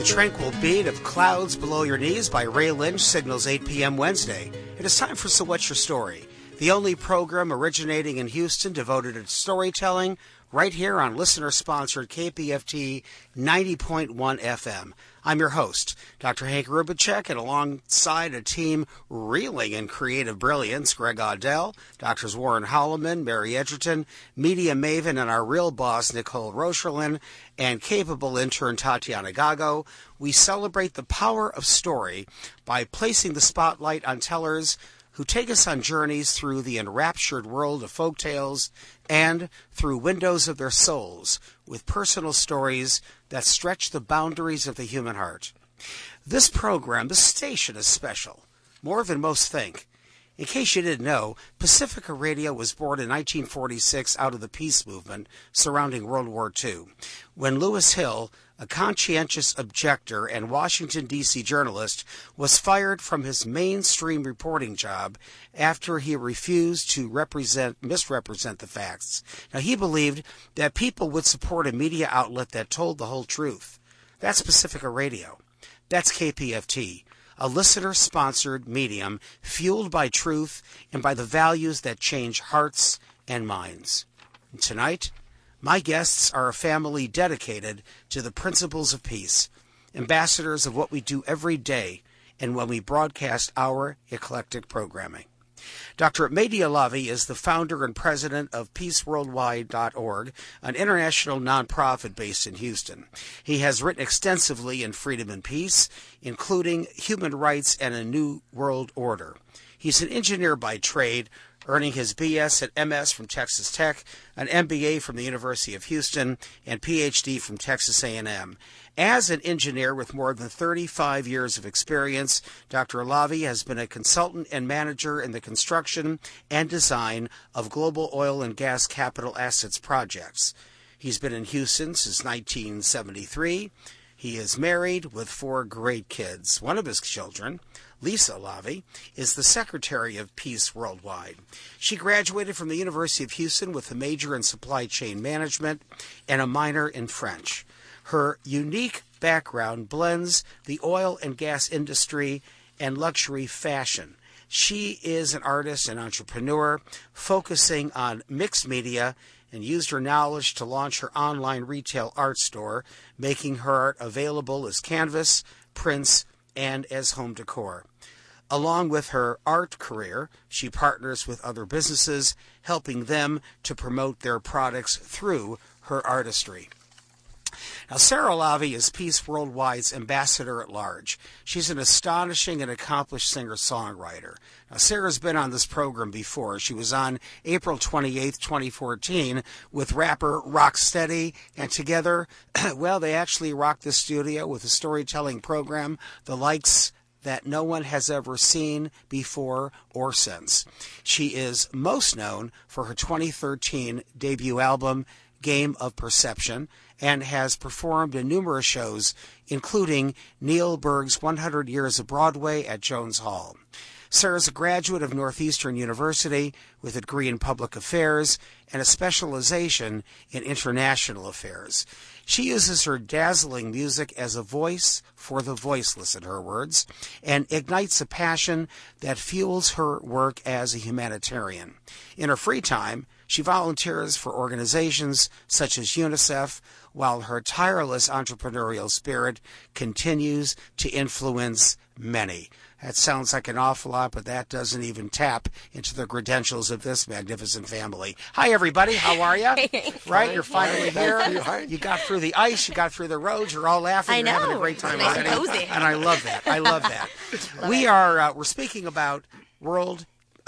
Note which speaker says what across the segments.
Speaker 1: Tranquil Beat of Clouds Below Your Knees by Ray Lynch signals 8 p.m. Wednesday. It is time for So What's Your Story, the only program originating in Houston devoted to storytelling, right here on listener-sponsored KPFT 90.1 FM. I'm your host, Dr. Hank Rubicek, and alongside a team reeling in creative brilliance, Greg Audell, Drs. Warren Holloman, Mary Edgerton, media maven, and our real boss, Nicole Rocherlin, and capable intern Tatiana Gago, we celebrate the power of story by placing the spotlight on tellers who take us on journeys through the enraptured world of folk tales and through windows of their souls with personal stories that stretch the boundaries of the human heart. This program, this station, is special, more than most think. In case you didn't know, Pacifica Radio was born in 1946 out of the peace movement surrounding World War II, when Lewis Hill, a conscientious objector and Washington, D.C. journalist, was fired from his mainstream reporting job after he refused to misrepresent the facts. Now, he believed that people would support a media outlet that told the whole truth. That's Pacifica Radio. That's KPFT, a listener-sponsored medium fueled by truth and by the values that change hearts and minds. And tonight, my guests are a family dedicated to the principles of peace, ambassadors of what we do every day and when we broadcast our eclectic programming. Dr. Mehdi Alavi is the founder and president of PeaceWorldwide.org, an international nonprofit based in Houston. He has written extensively in freedom and peace, including human rights and a new world order. He's an engineer by trade, earning his BS and MS from Texas Tech, an MBA from the University of Houston, and PhD from Texas A&M. As an engineer with more than 35 years of experience, Dr. Alavi has been a consultant and manager in the construction and design of global oil and gas capital assets projects. He's been in Houston since 1973. He is married with 4 great kids. One of his children, Lisa Alavi, is the secretary of Peace Worldwide. She graduated from the University of Houston with a major in supply chain management and a minor in French. Her unique background blends the oil and gas industry and luxury fashion. She is an artist and entrepreneur focusing on mixed media and used her knowledge to launch her online retail art store, making her art available as canvas, prints, and as home decor. Along with her art career, she partners with other businesses, helping them to promote their products through her artistry. Now, Sarah Alavi is Peace Worldwide's ambassador at large. She's an astonishing and accomplished singer-songwriter. Now, Sarah's been on this program before. She was on April 28th, 2014 with rapper Rocksteady, and together, well, they actually rocked the studio with a storytelling program, the likes that no one has ever seen before or since. She is most known for her 2013 debut album, Game of Perception, and has performed in numerous shows, including Neil Berg's 100 Years of Broadway at Jones Hall. Sarah is a graduate of Northeastern University with a degree in public affairs and a specialization in international affairs. She uses her dazzling music as a voice for the voiceless, in her words, and ignites a passion that fuels her work as a humanitarian. In her free time, she volunteers for organizations such as UNICEF, while her tireless entrepreneurial spirit continues to influence many. That sounds like an awful lot, but that doesn't even tap into the credentials of this magnificent family. Hi, everybody. How are you? Right? You're finally here. You got through the ice. You got through the roads. You're all laughing. You're having a great time already. And I love that. I love that. We're speaking about World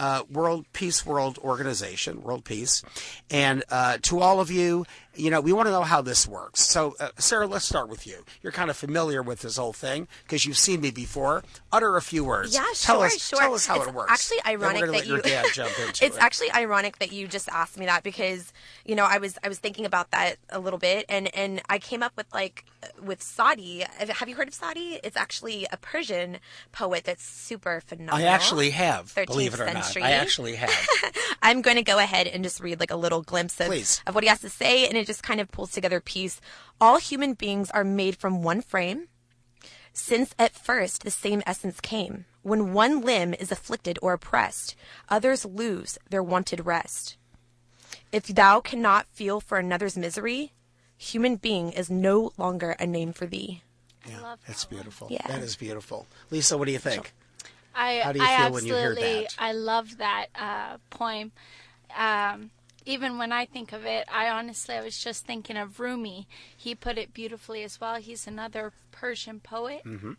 Speaker 1: Peace World Organization, World Peace. And to all of you, we want to know how this works. So, Sarah, let's start with you. You're kind of familiar with this whole thing because you've seen me before. Utter a few words.
Speaker 2: Yeah,
Speaker 1: Tell us how
Speaker 2: it's
Speaker 1: it works.
Speaker 2: Actually ironic that
Speaker 1: your dad jump into
Speaker 2: It's actually ironic that you just asked me that because, I was thinking about that a little bit and I came up with Saadi. Have you heard of Saadi? It's actually a Persian poet that's super phenomenal.
Speaker 1: I actually have,
Speaker 2: 13th
Speaker 1: believe it or
Speaker 2: century.
Speaker 1: not. I actually have.
Speaker 2: I'm going to go ahead and just read a little glimpse of what he has to say, and it just kind of pulls together peace. All human beings are made from one frame, Since at first the same essence came. When one limb is afflicted or oppressed, others lose their wonted rest. If thou cannot feel for another's misery, human being is no longer a name for thee.
Speaker 1: Yeah, that's beautiful.
Speaker 2: Yeah.
Speaker 1: That is beautiful. Lisa, what do you think?
Speaker 3: How
Speaker 1: do you feel when you hear that?
Speaker 3: I love that poem. Even when I think of it, I was just thinking of Rumi. He put it beautifully as well. He's another Persian poet.
Speaker 1: Mm-hmm.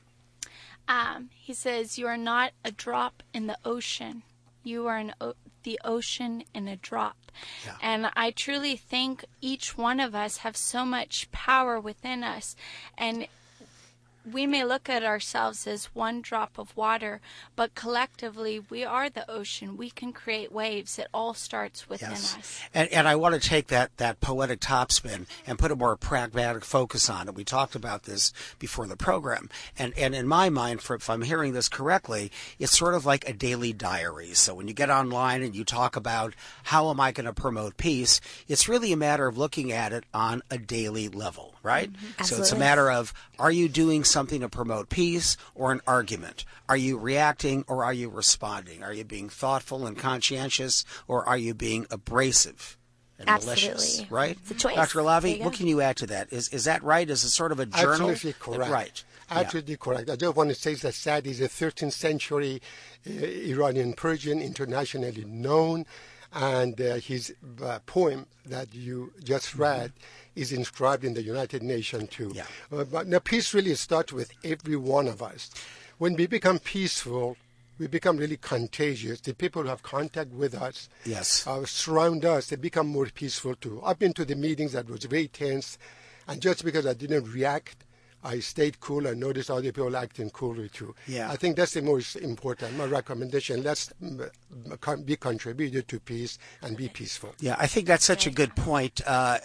Speaker 3: He says, "You are not a drop in the ocean. You are the ocean in a drop."
Speaker 1: Yeah.
Speaker 3: And I truly think each one of us have so much power within us. And we may look at ourselves as one drop of water, but collectively we are the ocean. We can create waves. It all starts within us.
Speaker 1: And I want to take that poetic topspin and put a more pragmatic focus on it. We talked about this before the program. And in my mind, if I'm hearing this correctly, it's sort of like a daily diary. So when you get online and you talk about how am I going to promote peace, it's really a matter of looking at it on a daily level, right?
Speaker 2: Mm-hmm.
Speaker 1: So it's a matter of, are you doing something to promote peace or an argument? Are you reacting or are you responding? Are you being thoughtful and conscientious or are you being abrasive and malicious? Right?
Speaker 2: It's a choice.
Speaker 1: Dr. Lavi, what can you add to that? Is that right? Is it sort of a journal?
Speaker 4: Absolutely correct.
Speaker 1: Right.
Speaker 4: Absolutely correct. I just want to say that Sadi is a 13th century Iranian Persian, internationally known, and his poem that you just read is inscribed in the United Nations too.
Speaker 1: Yeah.
Speaker 4: But now peace really starts with every one of us. When we become peaceful, we become really contagious. The people who have contact with us, surround us, they become more peaceful too. I've been to the meetings that was very tense, and just because I didn't react, I stayed cool and noticed other people acting cooler too.
Speaker 1: Yeah.
Speaker 4: I think that's the most important. My recommendation, let's be contributed to peace and be peaceful.
Speaker 1: Yeah, I think that's such a good point.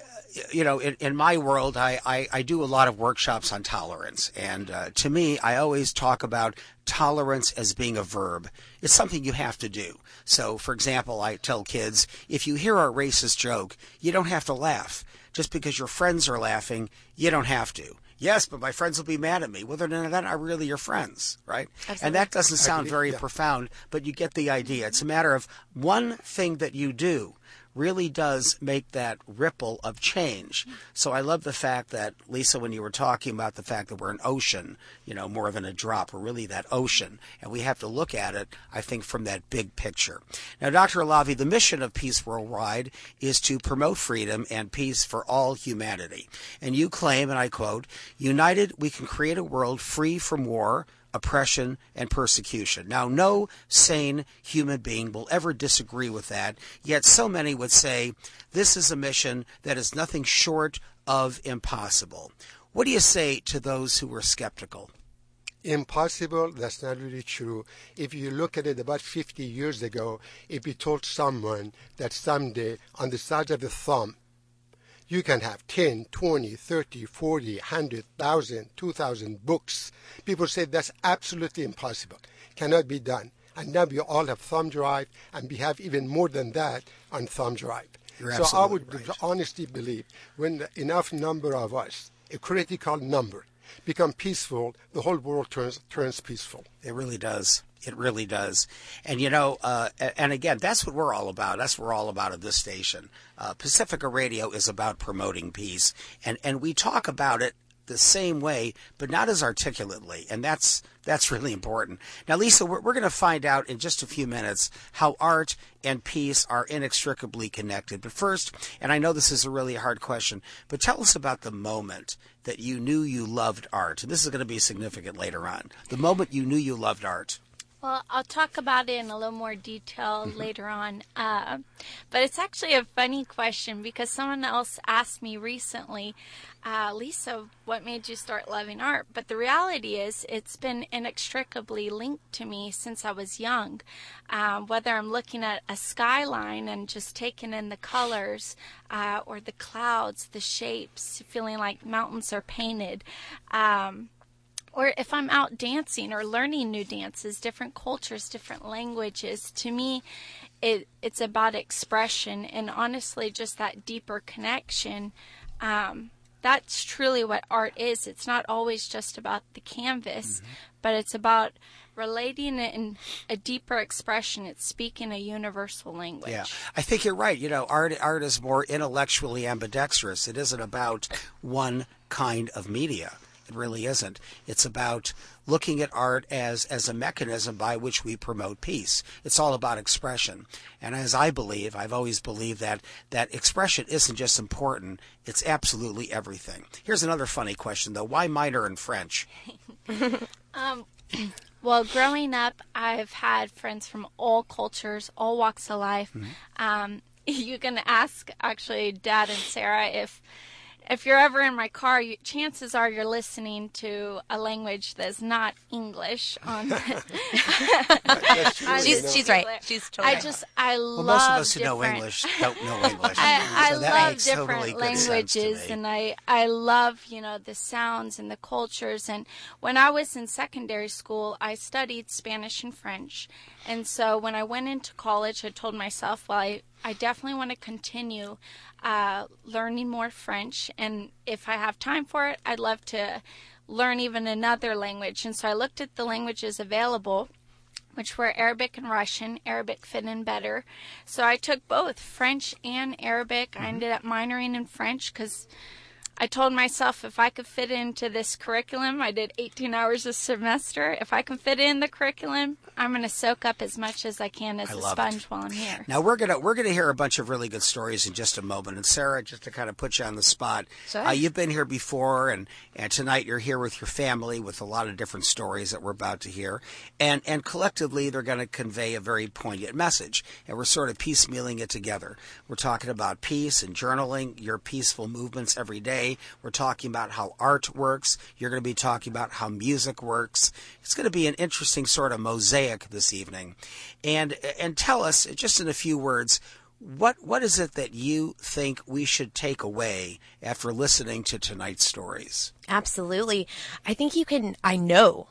Speaker 1: In my world, I do a lot of workshops on tolerance. And to me, I always talk about tolerance as being a verb. It's something you have to do. So, for example, I tell kids, if you hear a racist joke, you don't have to laugh. Just because your friends are laughing, you don't have to. Yes, but my friends will be mad at me. Well, they're not really your friends, right?
Speaker 2: Absolutely.
Speaker 1: And that doesn't sound very profound, but you get the idea. It's a matter of one thing that you do really does make that ripple of change. So I love the fact that, Lisa, when you were talking about the fact that we're an ocean, more than a drop, we're really that ocean. And we have to look at it, I think, from that big picture. Now, Dr. Alavi, the mission of Peace Worldwide is to promote freedom and peace for all humanity. And you claim, and I quote, "United, we can create a world free from war, oppression, and persecution." Now, no sane human being will ever disagree with that, yet so many would say this is a mission that is nothing short of impossible. What do you say to those who were skeptical?
Speaker 4: Impossible? That's not really true. If you look at it about 50 years ago, if you told someone that someday on the size of the thumb, you can have 10, 20, 30, 40, 100,000, 2,000 books. People say that's absolutely impossible. Cannot be done. And now we all have thumb drive, and we have even more than that on thumb drive. So I would honestly believe when enough number of us, a critical number, become peaceful, the whole world turns peaceful.
Speaker 1: It really does. It really does. And, and again, that's what we're all about. That's what we're all about at this station. Pacifica Radio is about promoting peace. And we talk about it the same way, but not as articulately. And that's really important. Now, Lisa, we're going to find out in just a few minutes how art and peace are inextricably connected. But first, and I know this is a really hard question, but tell us about the moment that you knew you loved art. And this is going to be significant later on. The moment you knew you loved art.
Speaker 3: Well, I'll talk about it in a little more detail later on. But it's actually a funny question because someone else asked me recently, Lisa, what made you start loving art? But the reality is it's been inextricably linked to me since I was young. Whether I'm looking at a skyline and just taking in the colors or the clouds, the shapes, feeling like mountains are painted. Or if I'm out dancing or learning new dances, different cultures, different languages, to me, it's about expression and honestly just that deeper connection that's truly what art is. It's not always just about the canvas, but it's about relating it in a deeper expression. It's speaking a universal language.
Speaker 1: Yeah, I think you're right. Art is more intellectually ambidextrous. It isn't about one kind of media. It really isn't. It's about looking at art as a mechanism by which we promote peace. It's all about expression. And as I've always believed that expression isn't just important, it's absolutely everything. Here's another funny question, though. Why minor in French?
Speaker 3: Well, growing up, I've had friends from all cultures, all walks of life. You can ask, actually, Dad and Sarah, if you're ever in my car, chances are you're listening to a language that's not English.
Speaker 2: She's right. She's totally right.
Speaker 3: I love
Speaker 1: most of us who
Speaker 3: different...
Speaker 1: know English don't know English.
Speaker 3: I
Speaker 1: so that
Speaker 3: love
Speaker 1: makes
Speaker 3: different
Speaker 1: totally good sense
Speaker 3: languages,
Speaker 1: to me.
Speaker 3: and I love, the sounds and the cultures. And when I was in secondary school, I studied Spanish and French. And so when I went into college, I told myself, well, I definitely want to continue learning more French. And if I have time for it, I'd love to learn even another language. And so I looked at the languages available, which were Arabic and Russian. Arabic fit in better. So I took both French and Arabic. I ended up minoring in French because I told myself if I could fit into this curriculum, I did 18 hours a semester. If I can fit in the curriculum, I'm going to soak up as much as I can as a sponge while I'm here.
Speaker 1: Now we're gonna hear a bunch of really good stories in just a moment. And Sarah, just to kind of put you on the spot,
Speaker 2: sure.
Speaker 1: You've been here before, and tonight you're here with your family with a lot of different stories that we're about to hear, and collectively they're going to convey a very poignant message, and we're sort of piecemealing it together. We're talking about peace and journaling, your peaceful movements every day. We're talking about how art works. You're going to be talking about how music works. It's going to be an interesting sort of mosaic this evening. And tell us, just in a few words, what is it that you think we should take away after listening to tonight's stories?
Speaker 2: Absolutely. I think you can, I know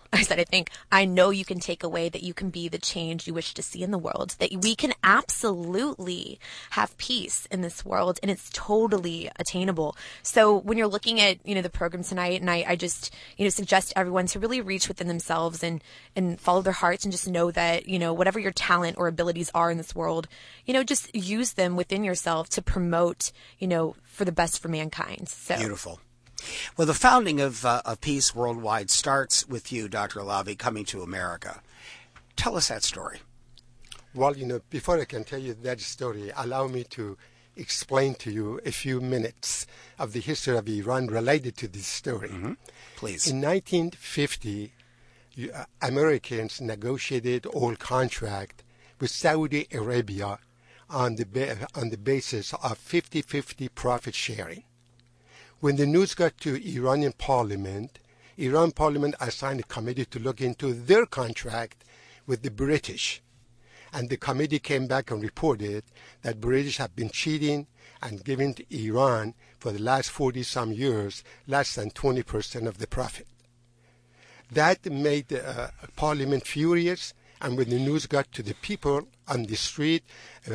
Speaker 2: you can take away that you can be the change you wish to see in the world, that we can absolutely have peace in this world, and it's totally attainable. So when you're looking at, the program tonight, and I just, suggest everyone to really reach within themselves and follow their hearts and just know that, whatever your talent or abilities are in this world, just use them within yourself to promote, for the best for mankind. So
Speaker 1: beautiful. Well, the founding of Peace Worldwide starts with you, Dr. Alavi, coming to America. Tell us that story.
Speaker 4: Well, before I can tell you that story, allow me to explain to you a few minutes of the history of Iran related to this story.
Speaker 1: Mm-hmm. Please.
Speaker 4: In 1950, Americans negotiated oil contract with Saudi Arabia on the basis of 50-50 profit sharing. When the news got to Iranian Parliament assigned a committee to look into their contract with the British. And the committee came back and reported that British have been cheating and giving to Iran for the last 40-some years less than 20% of the profit. That made the Parliament furious, and when the news got to the people on the street,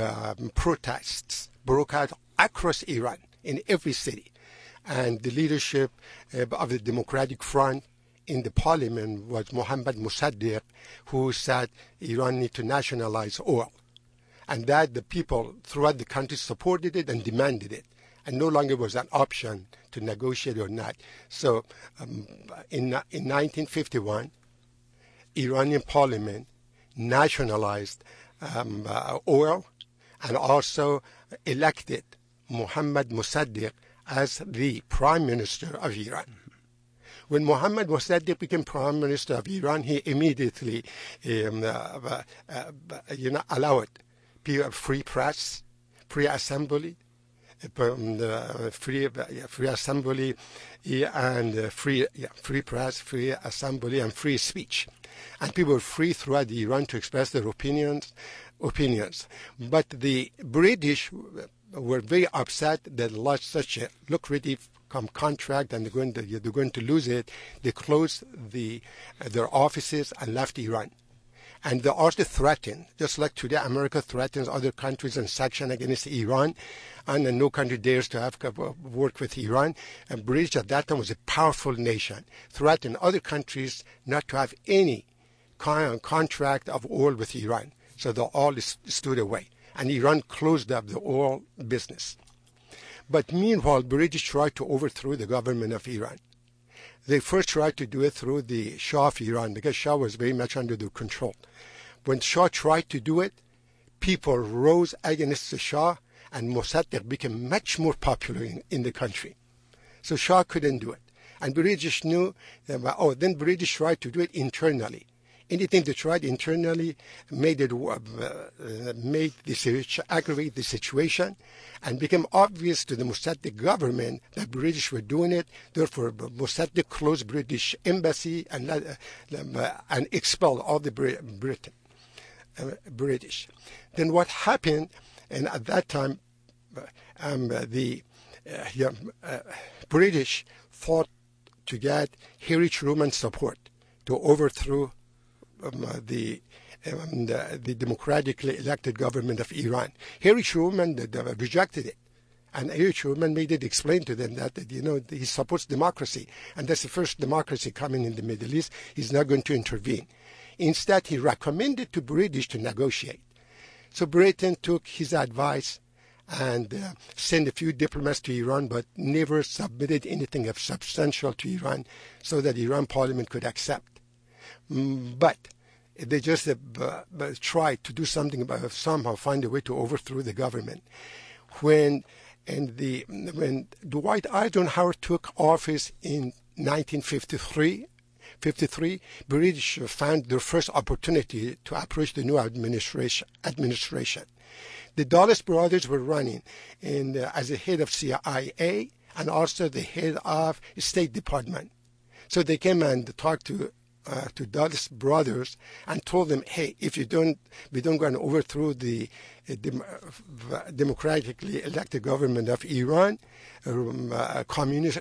Speaker 4: protests broke out across Iran in every city. And the leadership of the Democratic Front in the parliament was Mohammad Mossadegh, who said Iran need to nationalize oil. And that the people throughout the country supported it and demanded it. And no longer was an option to negotiate or not. So in 1951, Iranian parliament nationalized oil and also elected Mohammad Mossadegh as the Prime Minister of Iran. When Mohammad Mossadegh became Prime Minister of Iran, he immediately allowed free press, free assembly, free assembly and free press, free assembly, and free speech. And people were free throughout Iran to express their opinions. But the British were very upset that they lost such a lucrative contract, and they're going to lose it. They closed their offices and left Iran. And they also threatened, just like today America threatens other countries and sanctions against Iran, and no country dares to have work with Iran. And British at that time was a powerful nation, threatened other countries not to have any contract of oil with Iran. So they all stood away, and Iran closed up the oil business. But meanwhile, British tried to overthrow the government of Iran. They first tried to do it through the Shah of Iran, because Shah was very much under their control. When Shah tried to do it, people rose against the Shah, and Mossadegh became much more popular in the country. So Shah couldn't do it. And British knew that, then British tried to do it internally. Anything they tried internally made aggravate the situation, and became obvious to the Mossadegh government that British were doing it. Therefore, Mossadegh closed British embassy and expelled all the British. Then what happened? And at that time, the British fought to get Harry Truman's support to overthrow the democratically elected government of Iran. Harry Truman rejected it, and Harry Truman made it explain to them that he supports democracy, and that's the first democracy coming in the Middle East. He's not going to intervene. Instead, he recommended to British to negotiate. So Britain took his advice and sent a few diplomats to Iran, but never submitted anything of substantial to Iran so that Iran parliament could accept. But they just tried to do something about somehow find a way to overthrow the government. When Dwight Eisenhower took office in 1953, British found their first opportunity to approach the new administration. The Dulles brothers were running as the head of CIA and also the head of State Department. So they came and talked to Dulles brothers and told them, hey, if we don't go and overthrow the democratically elected government of Iran, communist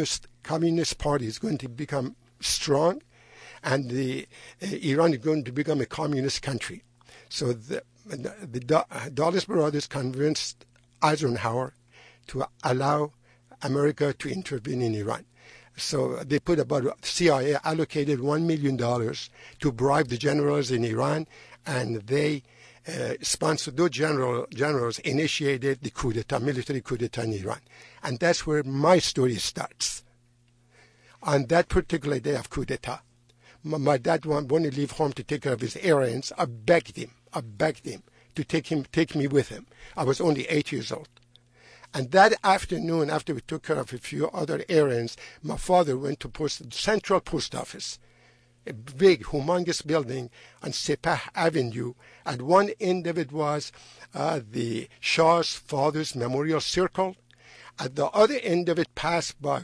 Speaker 4: party is going to become strong, and Iran is going to become a communist country. So the Dulles brothers convinced Eisenhower to allow America to intervene in Iran. So they put CIA allocated $1 million to bribe the generals in Iran, and they sponsored, those generals initiated the coup d'etat, military coup d'etat in Iran. And that's where my story starts. On that particular day of coup d'etat, my dad wanted to leave home to take care of his errands. I begged him to take me with him. I was only 8 years old. And that afternoon, after we took care of a few other errands, my father went to Central Post Office, a big, humongous building on Sepah Avenue. At one end of it was the Shah's father's memorial circle. At the other end of it, passed by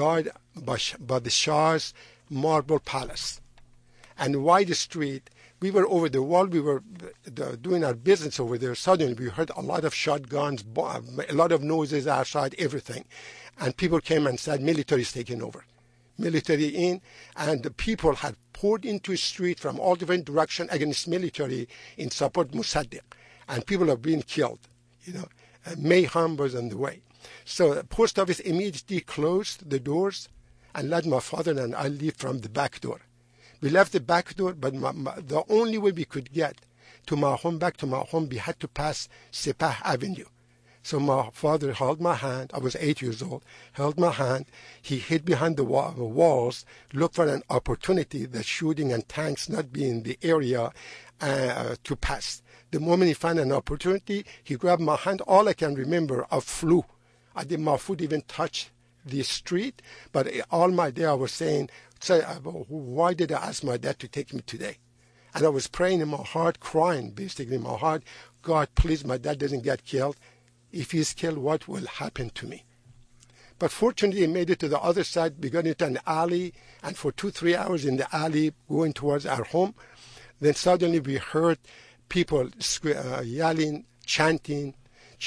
Speaker 4: the Shah's marble palace. And White Street, we were over the wall, we were doing our business over there. Suddenly we heard a lot of shotguns, a lot of noises outside, everything. And people came and said, military is taking over. Military in, and the people had poured into the street from all different directions against military in support of Mossadegh. And people are being killed. Mayhem was on the way. So the post office immediately closed the doors and let my father and I leave from the back door. We left the back door, but the only way we could get back to my home, we had to pass Sepah Avenue. So my father held my hand. I was 8 years old. Held my hand. He hid behind the walls, looked for an opportunity that shooting and tanks not be in the area to pass. The moment he found an opportunity, he grabbed my hand. All I can remember, I flew. My foot even touched the street, but all my day I was saying, why did I ask my dad to take me today? And I was praying in my heart, crying basically in my heart, God, please, my dad doesn't get killed. If he's killed, what will happen to me? But fortunately, he made it to the other side. We got into an alley, and for 2-3 hours in the alley going towards our home, then suddenly we heard people yelling, chanting,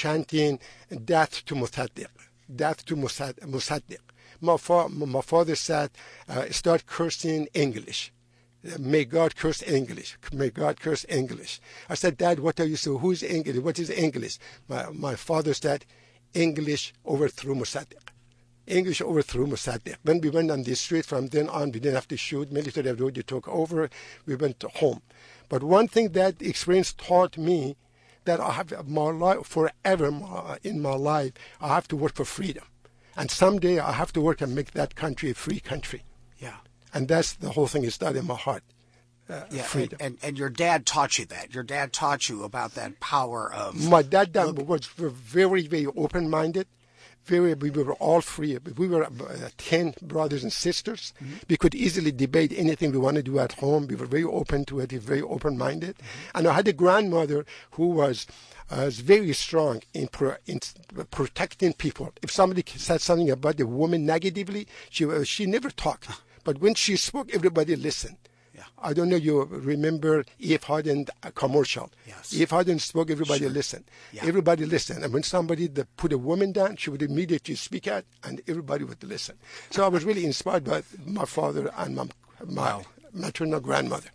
Speaker 4: death to Mossadegh, death to Mossadegh. My father said, start cursing English. May God curse English. May God curse English. I said, Dad, what are you saying? Who is English? What is English? My father said, English overthrew Mossadegh. English overthrew Mossadegh. When we went on the street from then on, we didn't have to shoot. Military authority took over. We went home. But one thing that experience taught me, that I have my life forever in my life, I have to work for freedom. And someday I have to work and make that country a free country.
Speaker 1: Yeah.
Speaker 4: And that's the whole thing is that in my heart. Freedom.
Speaker 1: And your dad taught you that. Your dad taught you about that power of...
Speaker 4: My dad was very, very open-minded. We were all free. We were 10 brothers and sisters. Mm-hmm. We could easily debate anything we want to do at home. We were very open to it, very open-minded. Mm-hmm. And I had a grandmother who was very strong in protecting people. If somebody said something about the woman negatively, she never talked. But when she spoke, everybody listened. Yeah. I don't know, you remember E.F. Hutton commercial. Yes. E.F. Hutton spoke, everybody listened. Yeah. Everybody listened. And when somebody put a woman down, she would immediately speak out, and everybody would listen. So I was really inspired by my father and my maternal grandmother.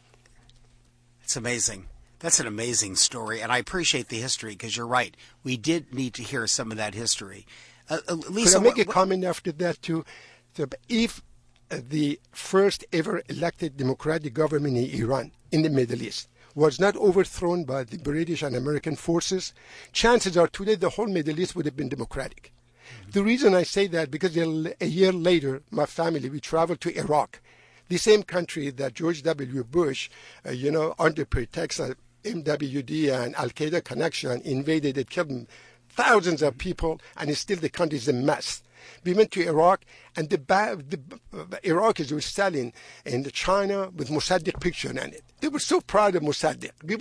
Speaker 1: It's amazing. That's an amazing story, and I appreciate the history, because you're right. We did need to hear some of that history. Lisa,
Speaker 4: could I make a comment after that, too? So if the first ever elected democratic government in Iran, in the Middle East, was not overthrown by the British and American forces, chances are today the whole Middle East would have been democratic. Mm-hmm. The reason I say that, because a year later, my family, we traveled to Iraq, the same country that George W. Bush, under pretext of MWD and Al-Qaeda connection, invaded. It killed thousands of people, and still the country is a mess. We went to Iraq, and the Iraqis were selling in China with Mossadegh picture on it. They were so proud of Mossadegh. We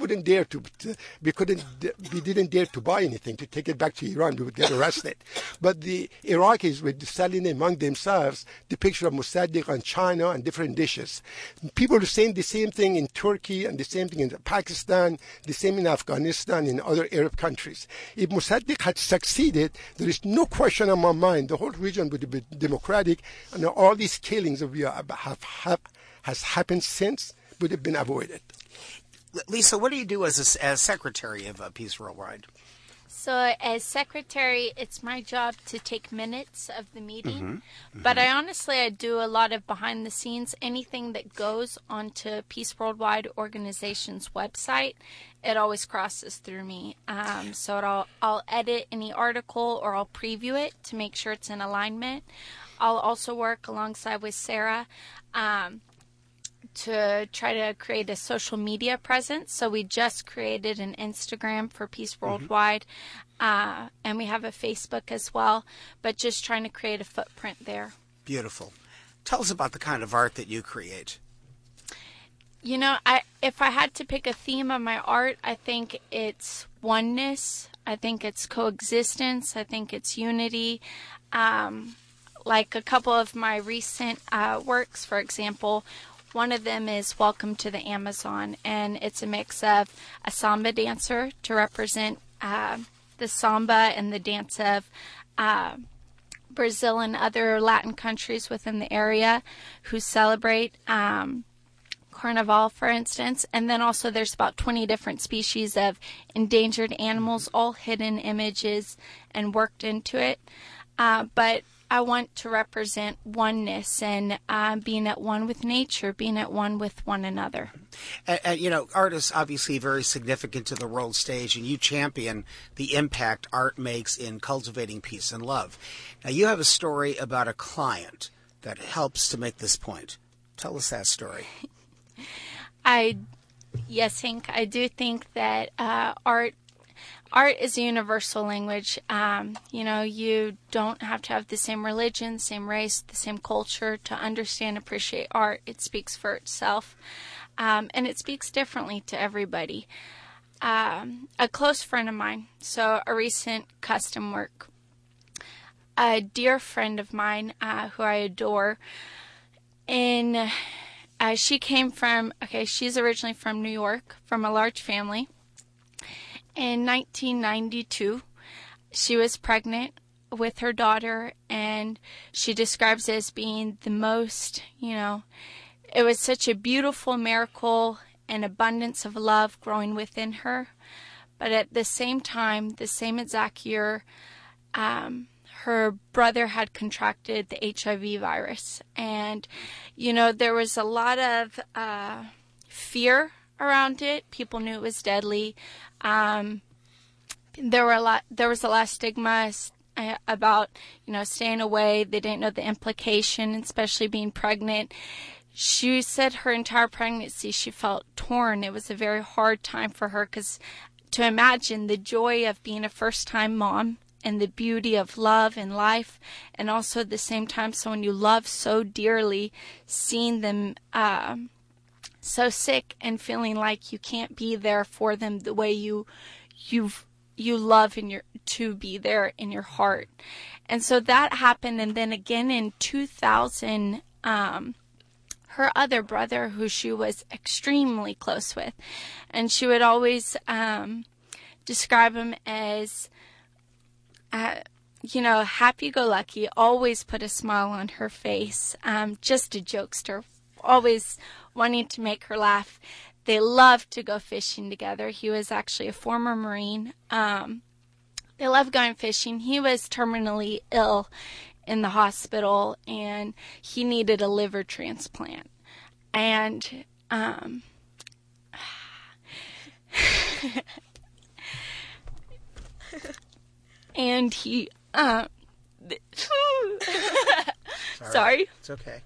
Speaker 4: didn't dare to buy anything, to take it back to Iran. We would get arrested. But the Iraqis were selling among themselves the picture of Mossadegh on China and different dishes. People are saying the same thing in Turkey and the same thing in Pakistan, the same in Afghanistan, in other Arab countries. If Mossadegh had succeeded, there is no question in my mind the whole region would be democratic, and all these killings that has happened since would have been avoided.
Speaker 1: Lisa, what do you do as secretary of Peace Worldwide?
Speaker 3: So as secretary, it's my job to take minutes of the meeting. Mm-hmm. Mm-hmm. But I do a lot of behind the scenes. Anything that goes onto Peace Worldwide organization's website, it always crosses through me. So I'll edit any article, or I'll preview it to make sure it's in alignment. I'll also work alongside with Sarah to try to create a social media presence. So we just created an Instagram for Peace Worldwide, and we have a Facebook as well, but just trying to create a footprint there.
Speaker 1: Beautiful. Tell us about the kind of art that you create.
Speaker 3: If I had to pick a theme of my art, I think it's oneness. I think it's coexistence. I think it's unity. Like a couple of my recent works, for example, one of them is Welcome to the Amazon, and it's a mix of a samba dancer to represent the samba and the dance of Brazil and other Latin countries within the area who celebrate Carnival, for instance. And then also there's about 20 different species of endangered animals, all hidden images and worked into it. But I want to represent oneness and being at one with nature, being at one with one another.
Speaker 1: And art is obviously very significant to the world stage, and you champion the impact art makes in cultivating peace and love. Now, you have a story about a client that helps to make this point. Tell us that story.
Speaker 3: Yes, Hank, I do think that art is a universal language. You don't have to have the same religion, same race, the same culture to understand, appreciate art. It speaks for itself, and it speaks differently to everybody. A close friend of mine, so a recent custom work, a dear friend of mine who I adore, and she's originally from New York, from a large family. In 1992, she was pregnant with her daughter, and she describes it as being the most, it was such a beautiful miracle and abundance of love growing within her. But at the same time, the same exact year, her brother had contracted the HIV virus. And, there was a lot of fear around it. People knew it was deadly. There was a lot of stigma about, staying away. They didn't know the implication, especially being pregnant. She said her entire pregnancy she felt torn. It was a very hard time for her, because to imagine the joy of being a first-time mom and the beauty of love and life, and also at the same time someone you love so dearly, seeing them so sick and feeling like you can't be there for them the way you love to be there in your heart. And so that happened. And then again in 2000, her other brother, who she was extremely close with, and she would always describe him as, happy-go-lucky, always put a smile on her face, just a jokester, always wanting to make her laugh. They loved to go fishing together. He was actually a former Marine. They loved going fishing. He was terminally ill in the hospital, and he needed a liver transplant. And and he sorry.
Speaker 1: It's okay.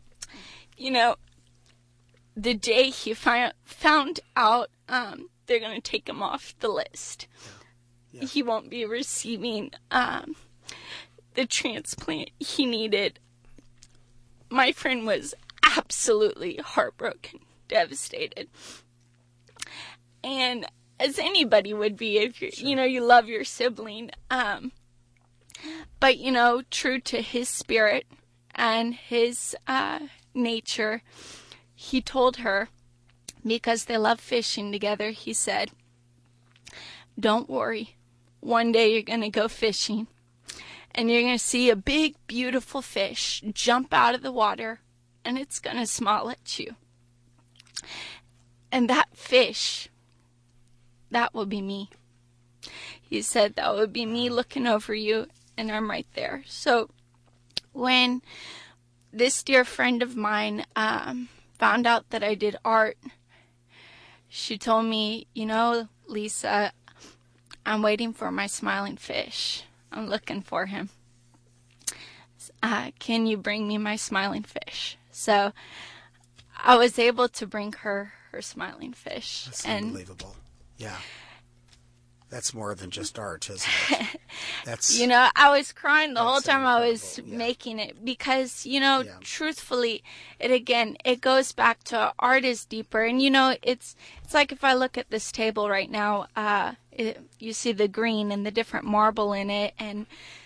Speaker 3: The day he found out they're going to take him off the list, yeah. He won't be receiving the transplant he needed. My friend was absolutely heartbroken, devastated. And as anybody would be if you love your sibling. But, true to his spirit and his nature, he told her, because they love fishing together, he said, "Don't worry. One day you're going to go fishing, and you're going to see a big, beautiful fish jump out of the water, and it's going to smile at you. And that fish, that will be me." He said, "That would be me looking over you, and I'm right there." So when this dear friend of mine found out that I did art, she told me, "Lisa, I'm waiting for my smiling fish. I'm looking for him. Can you bring me my smiling fish?" So I was able to bring her smiling fish.
Speaker 1: That's unbelievable. Yeah. That's more than just art, isn't it? That's
Speaker 3: I was crying the whole time I was making it, because, truthfully, it goes back to art is deeper. And, it's like if I look at this table right now, you see the green and the different marble in it. And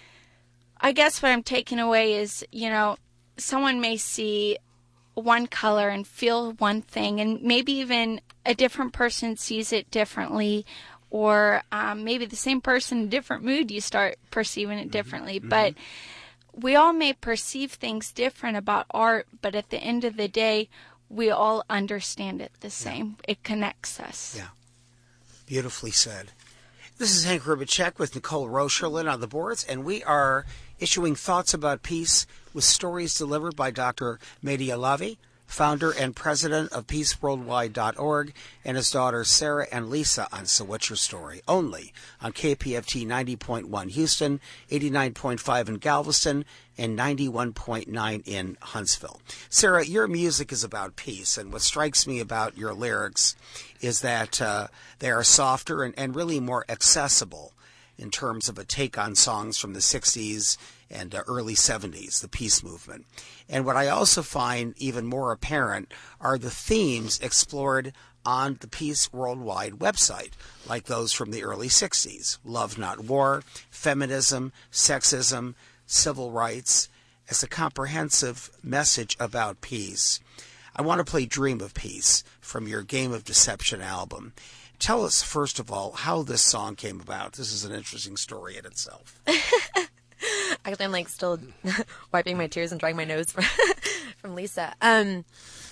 Speaker 3: I guess what I'm taking away is, someone may see one color and feel one thing, and maybe even a different person sees it differently. Or maybe the same person in a different mood, you start perceiving it differently. Mm-hmm. But we all may perceive things different about art, but at the end of the day, we all understand it the same. Yeah. It connects us.
Speaker 1: Yeah. Beautifully said. This is Hank Rubicek with Nicole Rocherlin on the boards, and we are issuing thoughts about peace with stories delivered by Dr. Mehdi Alavi, founder and president of PeaceWorldwide.org, and his daughters Sarah and Lisa on So What's Your Story? Only on KPFT 90.1 Houston, 89.5 in Galveston, and 91.9 in Huntsville. Sarah, your music is about peace, and what strikes me about your lyrics is that they are softer and really more accessible in terms of a take on songs from the 60s and early 70s, the peace movement. And what I also find even more apparent are the themes explored on the Peace Worldwide website, like those from the early 60s, love not war, feminism, sexism, civil rights, as a comprehensive message about peace. I want to play Dream of Peace from your Game of Deception album. Tell us, first of all, how this song came about. This is an interesting story in itself.
Speaker 2: Actually, I'm still wiping my tears and drying my nose from Lisa.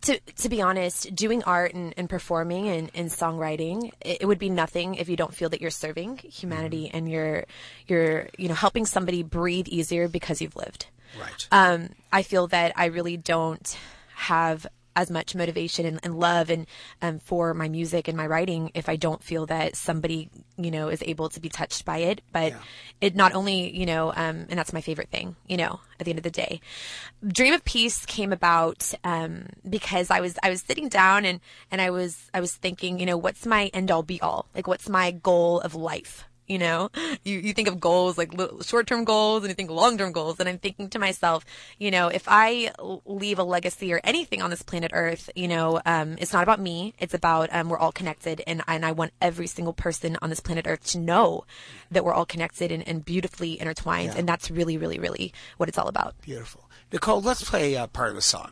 Speaker 2: To be honest, doing art and performing and songwriting, it would be nothing if you don't feel that you're serving humanity and you're helping somebody breathe easier because you've lived.
Speaker 1: Right.
Speaker 2: I feel that I really don't have as much motivation and love and for my music and my writing if I don't feel that somebody, is able to be touched by it. But it not only, and that's my favorite thing, at the end of the day. Dream of Peace came about because I was sitting down and I was thinking, what's my end all be all? Like, what's my goal of life? You think of goals like short-term goals and you think long-term goals. And I'm thinking to myself, if I leave a legacy or anything on this planet Earth, it's not about me. It's about, we're all connected. And I want every single person on this planet Earth to know that we're all connected and beautifully intertwined.
Speaker 1: Yeah.
Speaker 2: And that's really, really, really what it's all about.
Speaker 1: Beautiful. Nicole, let's play part of the song.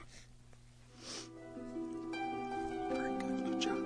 Speaker 1: Very good. Good job.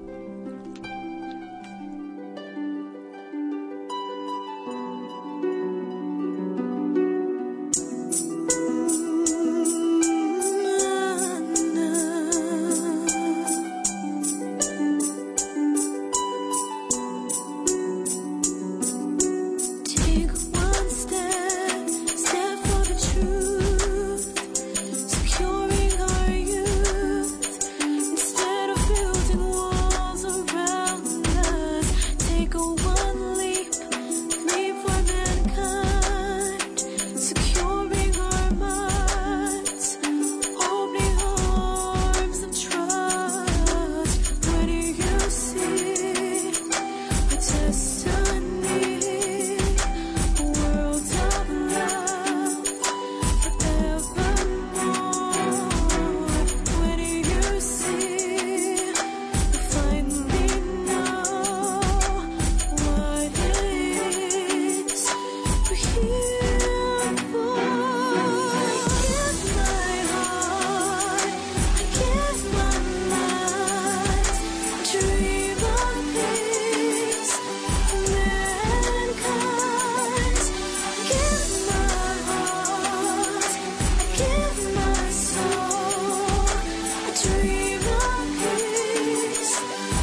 Speaker 5: Take one step for the truth, securing our youth. Instead of building walls around us, take a one leap for mankind, securing our minds, opening arms of trust. What do you see? A destiny. A world of love forevermore. What do you see? You finally know what it is we're here for. I give my heart, I give my mind, dream of peace for mankind. I give my heart, I give my soul, I dream of peace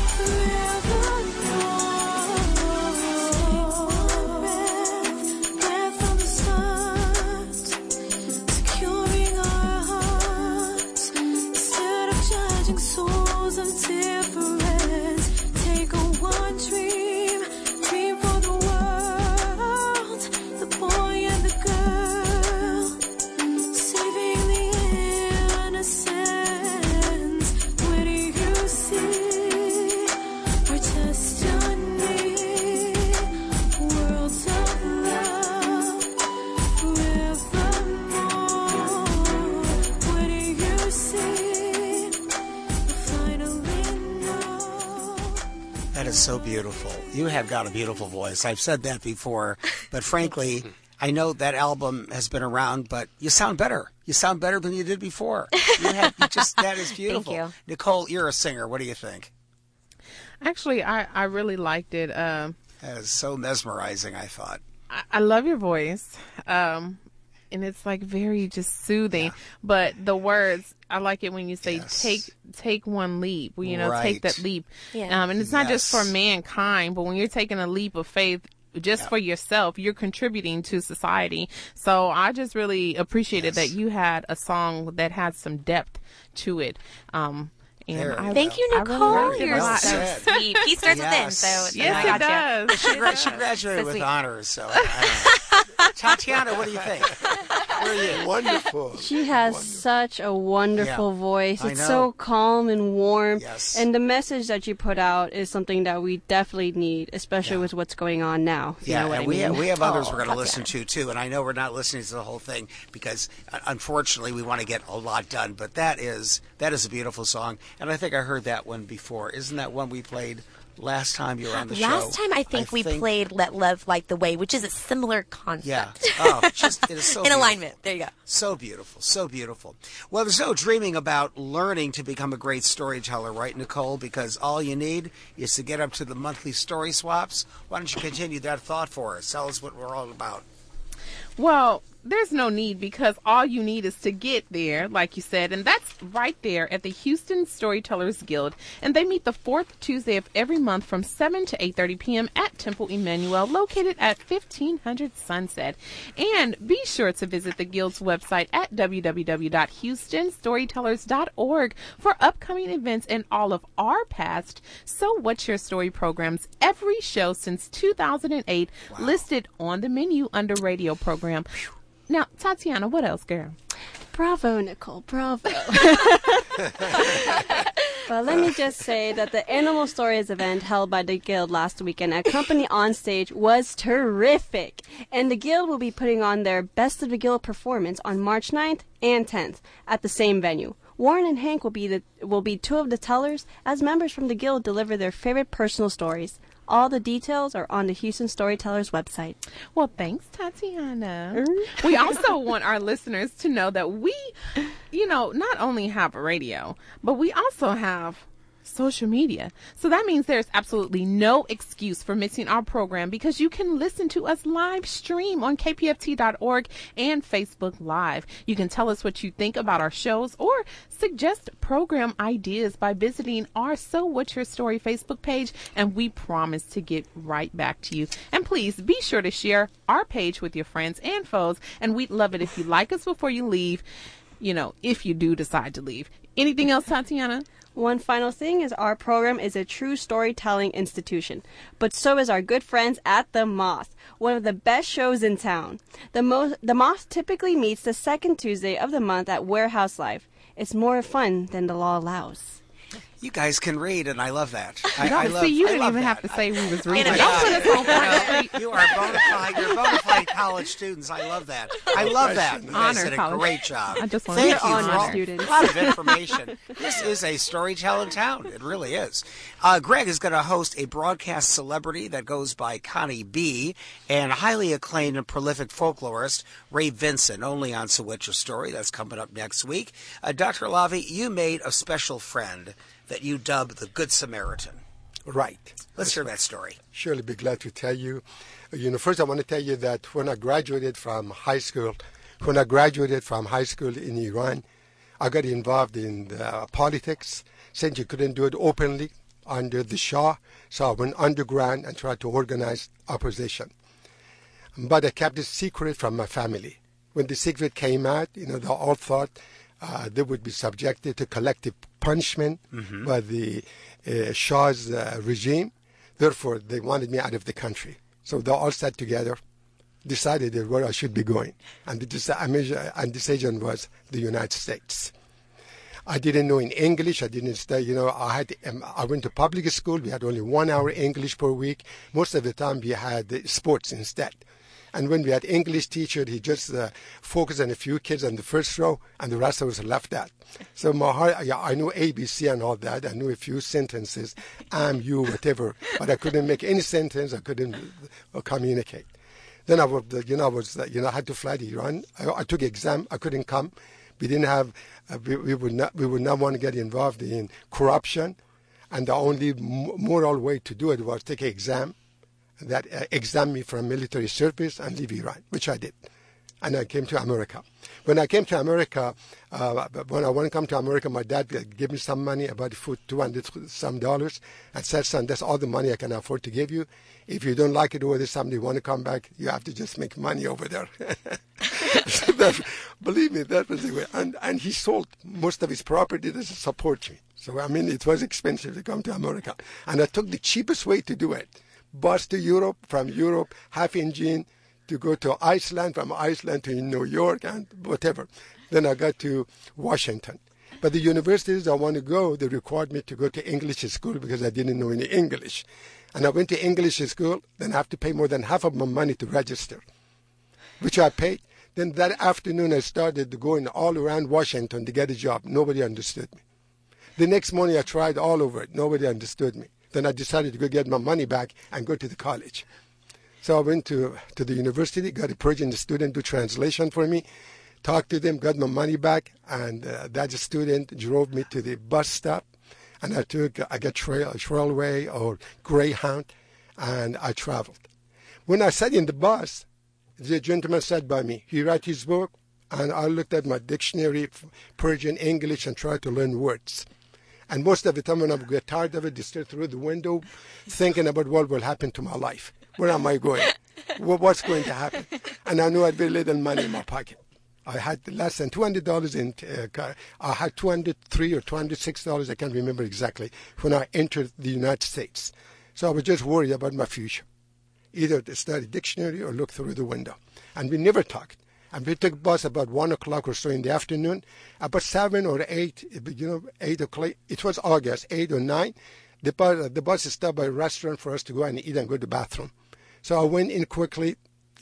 Speaker 5: forevermore. Breath from the stars, securing our hearts. Instead of judging souls of difference, take a one dream for the world, the boy and the girl, saving the innocents. What do you see? Our destiny, worlds of love forevermore. What do you see? You finally know.
Speaker 1: That is so beautiful. You have got a beautiful voice. I've said that before, but frankly, I know that album has been around, but you sound better. You sound better than you did before. That is beautiful.
Speaker 2: you.
Speaker 1: Nicole, you're a singer. What do you think?
Speaker 6: Actually, I really liked it.
Speaker 1: That is so mesmerizing, I thought.
Speaker 6: I love your voice. And it's like very just soothing. But the words, I like it when you say
Speaker 1: Yes.
Speaker 6: take one leap. Take
Speaker 1: Right.
Speaker 6: that leap.
Speaker 2: Yeah.
Speaker 6: And it's not just for
Speaker 1: Yes.
Speaker 6: mankind, but when you're taking a leap of faith just for yourself, you're contributing to society. So I just really appreciated
Speaker 1: Yes.
Speaker 6: that you had a song that had some depth to it.
Speaker 1: There
Speaker 6: I,
Speaker 1: you
Speaker 2: Thank you,
Speaker 6: I really
Speaker 2: Nicole.
Speaker 6: liked it a
Speaker 2: You're
Speaker 6: lot.
Speaker 2: so
Speaker 1: Said.
Speaker 2: sweet. He starts with N,
Speaker 1: Yes.
Speaker 2: so I
Speaker 6: Yes,
Speaker 2: got
Speaker 6: it does.
Speaker 1: She graduated
Speaker 2: So
Speaker 1: with
Speaker 2: sweet.
Speaker 1: honors, so I don't know. Tatiana, what do you think? Where are you?
Speaker 4: Wonderful.
Speaker 7: She has such a wonderful
Speaker 1: Yeah,
Speaker 7: voice.
Speaker 1: I
Speaker 7: It's
Speaker 1: know.
Speaker 7: so calm and warm.
Speaker 1: Yes.
Speaker 7: And the message that you put out is something that we definitely need, especially
Speaker 1: Yeah.
Speaker 7: with what's going on now. if you know what
Speaker 1: and
Speaker 7: I mean.
Speaker 1: we have others
Speaker 2: Oh,
Speaker 1: we're going to
Speaker 2: Tatiana.
Speaker 1: listen to too, and I know we're not listening to the whole thing because unfortunately we want to get a lot done. But that is a beautiful song, and I think I heard that one before. Isn't that one we played last time you were on the show?
Speaker 2: Last time I think we played Let Love Light the Way, which is a similar concept.
Speaker 1: Yeah. Oh, it is so
Speaker 2: In
Speaker 1: beautiful.
Speaker 2: alignment. There you go.
Speaker 1: So beautiful, so beautiful. Well, there's no dreaming about learning to become a great storyteller, right, Nicole? Because all you need is to get up to the monthly story swaps. Why don't you continue that thought for us? Tell us what we're all about.
Speaker 6: Well, there's no need because all you need is to get there, like you said, and that's right there at the Houston Storytellers Guild. And they meet the fourth Tuesday of every month from 7 to 8:30 p.m. at Temple Emmanuel, located at 1500 Sunset. And be sure to visit the Guild's website at www.houstonstorytellers.org for upcoming events and all of our past So What's Your Story programs. Every show since 2008 listed on the menu under radio program. Now, Tatiana, what else, girl?
Speaker 7: Bravo, Nicole. Bravo. Well, let me just say that the Animal Stories event held by the Guild last weekend at Company On Stage was terrific. And the Guild will be putting on their Best of the Guild performance on March 9th and 10th at the same venue. Warren and Hank will be two of the tellers as members from the Guild deliver their favorite personal stories. All the details are on the Houston Storytellers website.
Speaker 6: Well, thanks, Tatiana. We also want our listeners to know that we, not only have a radio, but we also have social media. So that means there's absolutely no excuse for missing our program because you can listen to us live stream on kpft.org and Facebook Live. You can tell us what you think about our shows or suggest program ideas by visiting our So What's Your Story Facebook page, and we promise to get right back to you. And please be sure to share our page with your friends and foes, and we'd love it if you like us before you leave, if you do decide to leave. Anything else, Tatiana?
Speaker 7: One final thing is our program is a true storytelling institution, but so is our good friends at The Moth, one of the best shows in town. The Moth typically meets the second Tuesday of the month at Warehouse Live. It's more fun than the law allows.
Speaker 1: You guys can read, and I love that.
Speaker 6: You didn't even have to say we was reading.
Speaker 2: And
Speaker 6: Don't put us on Front Street.
Speaker 1: You are you're bona fide college students. I love that. I love that. You guys did a
Speaker 6: college.
Speaker 1: great job.
Speaker 6: I just want
Speaker 1: Thank
Speaker 6: to
Speaker 1: you
Speaker 6: be
Speaker 1: for
Speaker 6: honor
Speaker 1: all,
Speaker 7: students.
Speaker 1: a lot of information. This is a storytelling town. It really is. Greg is going to host a broadcast celebrity that goes by Connie B. and highly acclaimed and prolific folklorist Ray Vincent, only on So What's Your Story. That's coming up next week. Dr. Lavi, you made a special friend that you dubbed the Good Samaritan.
Speaker 4: Right.
Speaker 1: Let's hear that story.
Speaker 4: Surely be glad to tell you. First I want to tell you that when I graduated from high school in Iran, I got involved in politics since you couldn't do it openly under the Shah. So I went underground and tried to organize opposition. But I kept it secret from my family. When the secret came out, they all thought they would be subjected to collective punishment by the Shah's regime. Therefore, they wanted me out of the country. So they all sat together, decided where I should be going. And the decision was the United States. I didn't know in English. I didn't study. I went to public school. We had only 1 hour English per week. Most of the time, we had sports instead. And when we had English teacher, he just focused on a few kids on the first row, and the rest of us left out. So I knew ABC and all that. I knew a few sentences, you, whatever, but I couldn't make any sentence. I couldn't communicate. Then I had to fly to Iran. I took exam. I couldn't come. We didn't have. We would not want to get involved in corruption, and the only moral way to do it was take an exam that exempt me from military service and leave Iran, which I did. And I came to America. When I came to America, when I want to come to America, my dad gave me some money, about $200 some, and said, son, that's all the money I can afford to give you. If you don't like it over there, someday you want to come back, you have to just make money over there. So believe me, that was the way. And he sold most of his property to support me. So, it was expensive to come to America. And I took the cheapest way to do it. Bus to Europe, from Europe, half engine, to go to Iceland, from Iceland to New York, and whatever. Then I got to Washington. But the universities I want to go, they required me to go to English school because I didn't know any English. And I went to English school, then I have to pay more than half of my money to register, which I paid. Then that afternoon I started going all around Washington to get a job. Nobody understood me. The next morning I tried all over it. Nobody understood me. Then I decided to go get my money back and go to the college. So I went to the university, got a Persian student do translation for me, talked to them, got my money back, and that student drove me to the bus stop, and I got Trailway or Greyhound, and I traveled. When I sat in the bus, the gentleman sat by me. He read his book, and I looked at my dictionary, Persian, English, and tried to learn words. And most of the time when I get tired of it, I stare through the window thinking about what will happen to my life. Where am I going? What's going to happen? And I knew I had very little money in my pocket. I had less than $200 in, I had $203 or $206, I can't remember exactly, when I entered the United States. So I was just worried about my future, either to study dictionary or look through the window. And we never talked. And we took bus about 1 o'clock or so in the afternoon. About 7 or 8, 8 o'clock, it was August, 8 or 9, the bus stopped by a restaurant for us to go and eat and go to the bathroom. So I went in quickly,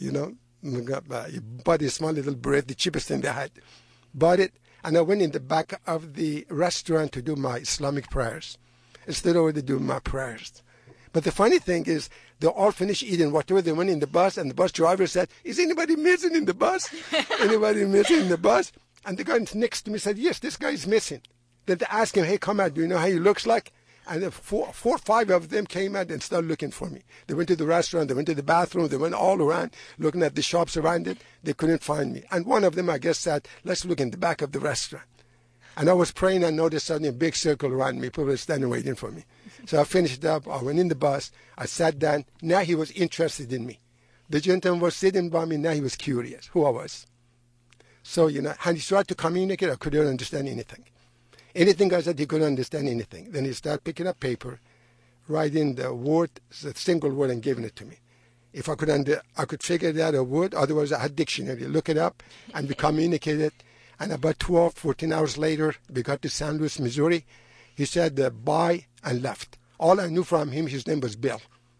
Speaker 4: bought a small little bread, the cheapest thing they had. Bought it, and I went in the back of the restaurant to do my Islamic prayers. Instead of doing my prayers. But the funny thing is, they all finished eating whatever they went in the bus, and the bus driver said, "Is anybody missing in the bus? Anybody missing in the bus?" And the guy next to me said, "Yes, this guy is missing." Then they asked him, "Hey, come out, do you know how he looks like?" And four or five of them came out and started looking for me. They went to the restaurant, they went to the bathroom, they went all around looking at the shops around it. They couldn't find me. And one of them, I guess, said, "Let's look in the back of the restaurant." And I was praying and noticed suddenly a big circle around me. People were standing waiting for me. So I finished up. I went in the bus. I sat down. Now he was interested in me. The gentleman was sitting by me. Now he was curious who I was. So, and he tried to communicate. I couldn't understand anything. Anything I said, he couldn't understand anything. Then he started picking up paper, writing the word, the single word, and giving it to me. If I could figure it out a word. Otherwise, I had dictionary. Look it up, and we communicated. And about 12, 14 hours later, we got to St. Louis, Missouri. He said bye and left. All I knew from him, his name was Bill.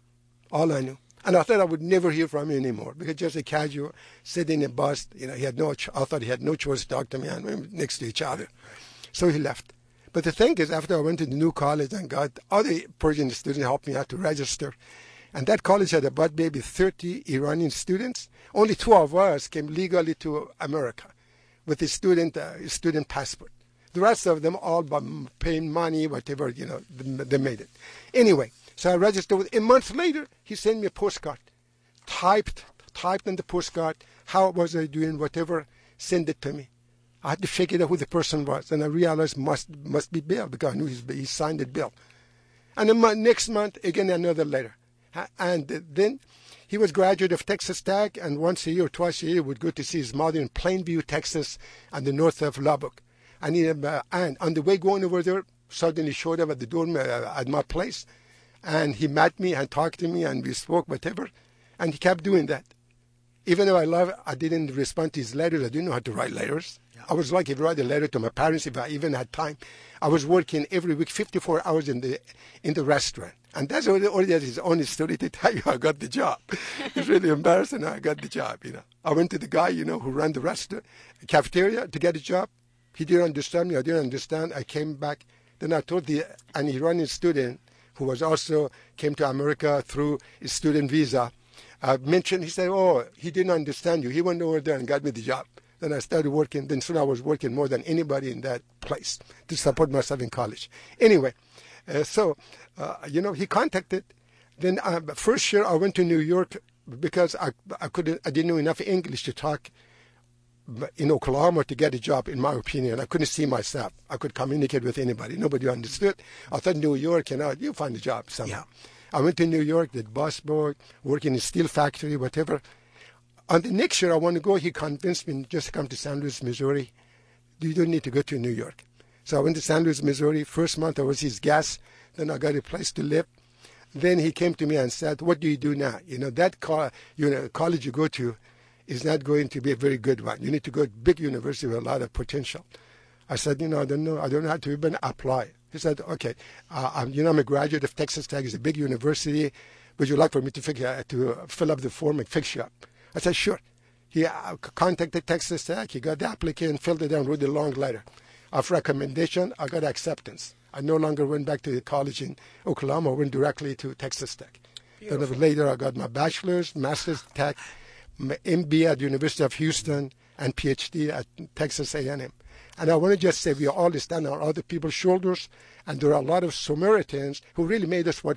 Speaker 4: All I knew. And I thought I would never hear from him anymore because just a casual sitting in a bus, he had I thought he had no choice to talk to me and we were next to each other. So he left. But the thing is, after I went to the new college and got other Persian students helped me out to register, and that college had about maybe 30 Iranian students. Only 2 of us came legally to America with a student passport. The rest of them all by paying money, whatever, they made it. Anyway, so I registered. A month later, he sent me a postcard, typed in the postcard, how was I doing, whatever, send it to me. I had to figure out who the person was, and I realized must be Bill because I knew he signed it Bill. And the next month, again, another letter. And then he was graduate of Texas Tech, and once a year or twice a year would go to see his mother in Plainview, Texas, and the north of Lubbock. And on the way going over there, suddenly showed up at the door at my place, and he met me and talked to me, and we spoke, whatever, and he kept doing that. Even though I didn't respond to his letters. I didn't know how to write letters. Yeah. I was like, if I write a letter to my parents, if I even had time. I was working every week 54 hours in the restaurant. And that's only his only story to tell you I got the job. It's really embarrassing. I got the job, I went to the guy, who ran the restaurant, cafeteria to get a job. He didn't understand me. I didn't understand. I came back. Then I told an Iranian student who was also came to America through a student visa. I mentioned, he said, "Oh, he didn't understand you." He went over there and got me the job. Then I started working. Then soon I was working more than anybody in that place to support myself in college. Anyway, he contacted. Then first year I went to New York because I didn't know enough English to talk in Oklahoma to get a job, in my opinion. I couldn't see myself. I could communicate with anybody. Nobody understood. I thought New York, you'll find a job somehow. Yeah. I went to New York, did busboy, working in a steel factory, whatever. On the next year I want to go, he convinced me just to come to St. Louis, Missouri. You don't need to go to New York. So I went to St. Louis, Missouri. First month I was his guest. Then I got a place to live. Then he came to me and said, "What do you do now? That college you go to is not going to be a very good one. You need to go to a big university with a lot of potential." I said, I don't know. I don't know how to even apply. He said, "Okay, I'm a graduate of Texas Tech. It's a big university. Would you like for me to fill up the form and fix you up?" I said, "Sure." He contacted Texas Tech. He got the applicant, filled it out, wrote a long letter of recommendation. I got acceptance. I no longer went back to the college in Oklahoma. I went directly to Texas Tech. Beautiful. Then later I got my bachelor's, master's Tech, my MBA at the University of Houston, and PhD at Texas A&M. And I want to just say we all stand on other people's shoulders, and there are a lot of Samaritans who really made us what we are.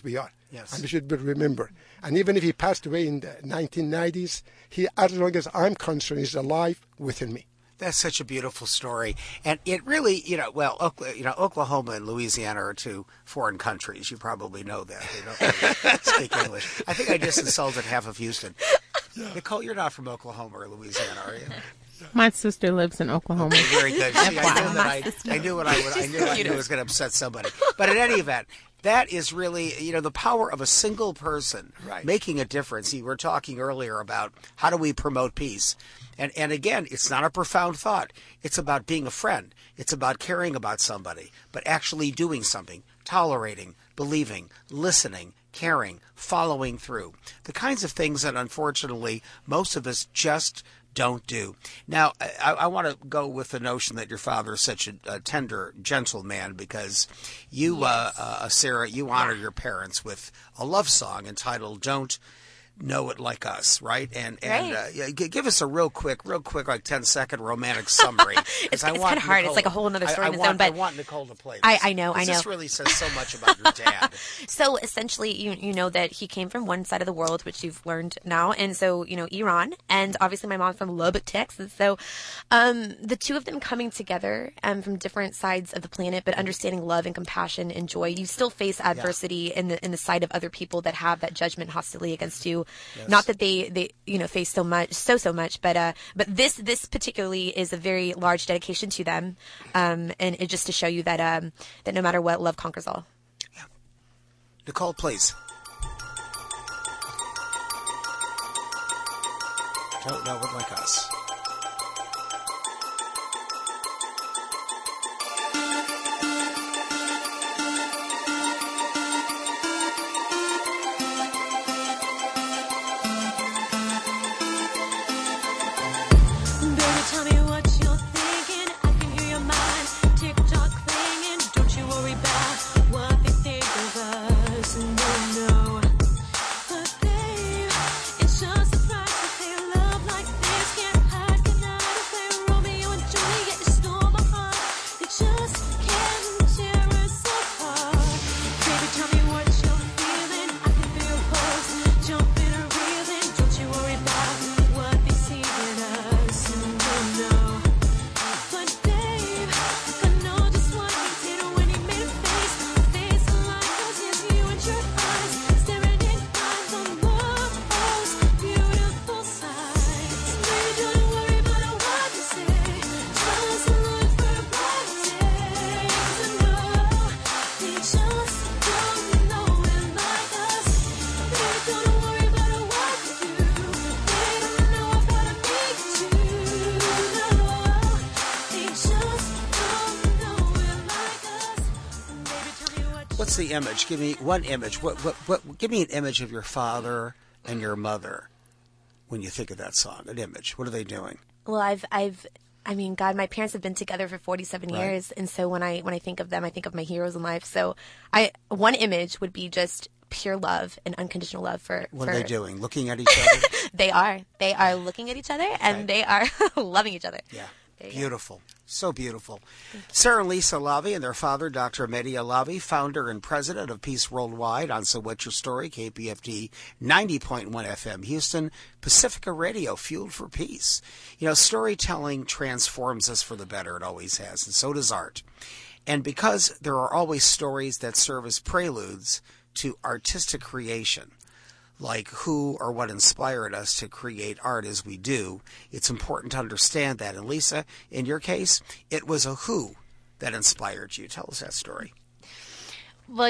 Speaker 1: Yes.
Speaker 4: And we should be remembered. And even if he passed away in the 1990s, he, as long as I'm concerned, is alive within me.
Speaker 1: That's such a beautiful story, and it really, Oklahoma and Louisiana are two foreign countries. You probably know that. They don't really speak English. I think I just insulted half of Houston. Nicole, you're not from Oklahoma or Louisiana, are you?
Speaker 6: My sister lives in Oklahoma.
Speaker 1: Okay, very good. See, I knew
Speaker 2: My
Speaker 1: that
Speaker 2: sister.
Speaker 1: I knew what I would. I knew it was going to upset somebody. But in any event, that is really, the power of a single person making a difference. You were talking earlier about how do we promote peace. And again, it's not a profound thought. It's about being a friend. It's about caring about somebody, but actually doing something, tolerating, believing, listening, caring, following through. The kinds of things that, unfortunately, most of us just don't do. Now, I want to go with the notion that your father is such a tender, gentle man, because you, Sarah, you honor your parents with a love song entitled "Don't Know It Like Us," right? And give us a real quick, like 10-second romantic summary.
Speaker 2: It's kind of hard. It's like a whole other story in its own. But
Speaker 1: I want Nicole to play this.
Speaker 2: I know.
Speaker 1: This really says so much about your dad.
Speaker 2: So essentially, you know that he came from one side of the world, which you've learned now, and so Iran, and obviously my mom's from Lubbock, Texas. So the two of them coming together from different sides of the planet, but understanding love and compassion and joy. You still face adversity in the sight of other people that have that judgment, hostility against you. Yes. Not that they face so much, but this particularly is a very large dedication to them, and it just to show you that that no matter what, love conquers all.
Speaker 1: Yeah. Nicole, please. Don't know it like us.
Speaker 5: Baby, tell me what you're thinking. I can hear your mind tick-tock clanging. Don't you worry about what they think of us. No. But babe, it's just a surprise to feel love like this. Can't hide, cannot play Romeo and Juliet. It's storm behind. They just can't tear us apart. Baby, tell me what you're feeling. I can feel your pulse jumping and reeling. Don't you worry about what they see in us. No. But babe, I know just what he did when he made a face like yours. Yes, you and your eyes staring in eyes on the most beautiful sight. Baby, don't worry about what they say. Just look for a bright day. 'Cause I know they just don't know it like us. Baby, don't worry about what they do. They don't know about me too. No, they just don't know it like us. Baby, tell me what
Speaker 1: What's the image? Give me one image. What? Give me an image of your father and your mother when you think of that song. An image. What are they doing?
Speaker 2: Well, I mean, God, my parents have been together for 47
Speaker 1: Right.
Speaker 2: years, and so when I think of them, I think of my heroes in life. So, one image would be just pure love and unconditional love for.
Speaker 1: What are they doing? Looking at each other?
Speaker 2: They are looking at each other, and they are loving each other.
Speaker 1: Yeah.
Speaker 2: There you go.
Speaker 1: Beautiful. So beautiful. Sarah and Lisa Lavi and their father, Dr. Mehdi Lavi, founder and president of Peace Worldwide on So What's Your Story, KPFT 90.1 FM, Houston, Pacifica Radio, fueled for peace. Storytelling transforms us for the better. It always has, and so does art. And because there are always stories that serve as preludes to artistic creation, like who or what inspired us to create art as we do, it's important to understand that. And Lisa, in your case, it was a who that inspired you. Tell us that story.
Speaker 3: Well,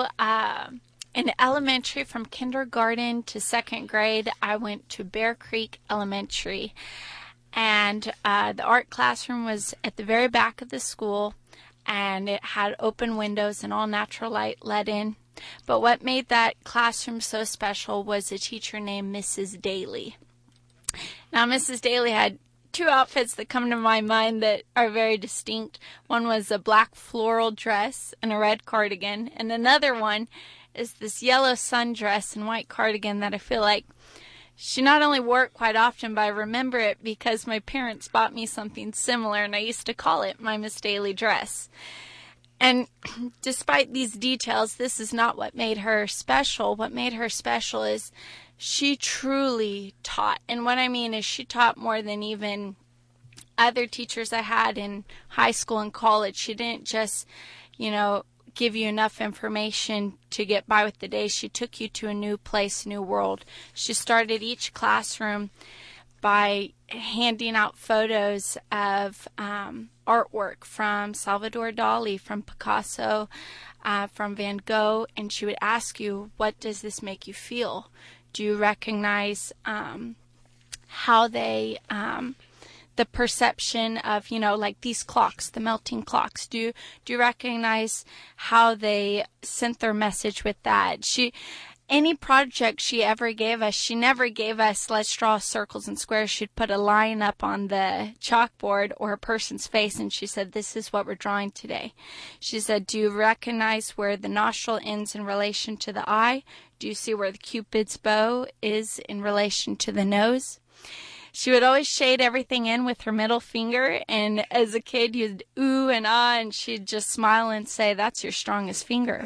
Speaker 3: in elementary, from kindergarten to second grade, I went to Bear Creek Elementary. And the art classroom was at the very back of the school, and it had open windows and all natural light let in. But what made that classroom so special was a teacher named Mrs. Daly. Now, Mrs. Daly had two outfits that come to my mind that are very distinct. One was a black floral dress and a red cardigan, and another one is this yellow sundress and white cardigan that I feel like she not only wore it quite often, but I remember it because my parents bought me something similar, and I used to call it my Miss Daly dress. And despite these details, this is not what made her special. What made her special is she truly taught. And what I mean is she taught more than even other teachers I had in high school and college. She didn't just, give you enough information to get by with the day. She took you to a new place, new world. She started each classroom by handing out photos of artwork from Salvador Dali, from Picasso, from Van Gogh, and she would ask you, what does this make you feel? Do you recognize how they, the perception of, like these clocks, the melting clocks? Do you recognize how they sent their message with that? Any project she ever gave us, she never gave us, let's draw circles and squares. She'd put a line up on the chalkboard or a person's face, and she said, this is what we're drawing today. She said, do you recognize where the nostril ends in relation to the eye? Do you see where the Cupid's bow is in relation to the nose? She would always shade everything in with her middle finger, and as a kid, you'd ooh and ah, and she'd just smile and say, that's your strongest finger.